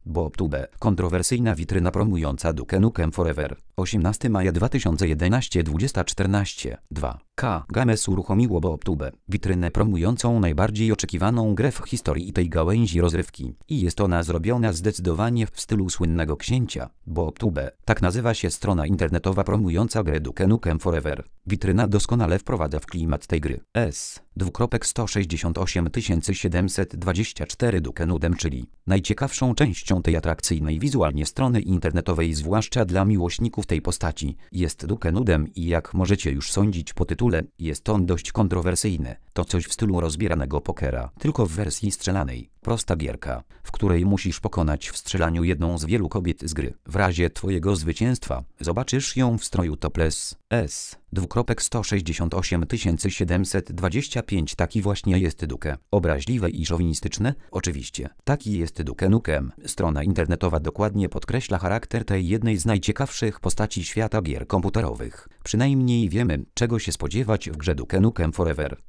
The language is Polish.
BookTube. Kontrowersyjna witryna promująca Duke Nukem Forever. 18 maja 2011 20:14. 2. K. Games uruchomiło BookTube, witrynę promującą najbardziej oczekiwaną grę w historii tej gałęzi rozrywki. I jest ona zrobiona zdecydowanie w stylu słynnego księcia. BookTube, tak nazywa się strona internetowa promująca grę Duke Nukem Forever. Witryna doskonale wprowadza w klimat tej gry. S:168 724 Duke Nukem, czyli najciekawszą częścią tej atrakcyjnej wizualnie strony internetowej, zwłaszcza dla miłośników tej postaci, jest Duke Nukem i jak możecie już sądzić po tytule, jest on dość kontrowersyjny. To coś w stylu rozbieranego pokera, tylko w wersji strzelanej. Prosta gierka, w której musisz pokonać w strzelaniu jedną z wielu kobiet z gry. W razie twojego zwycięstwa zobaczysz ją w stroju topless. S:168 725 Taki właśnie jest Duke. Obraźliwe i szowinistyczne? Oczywiście. Taki jest Duke Nukem. Strona internetowa dokładnie podkreśla charakter tej jednej z najciekawszych postaci świata gier komputerowych. Przynajmniej wiemy, czego się spodziewać w grze Duke Nukem Forever.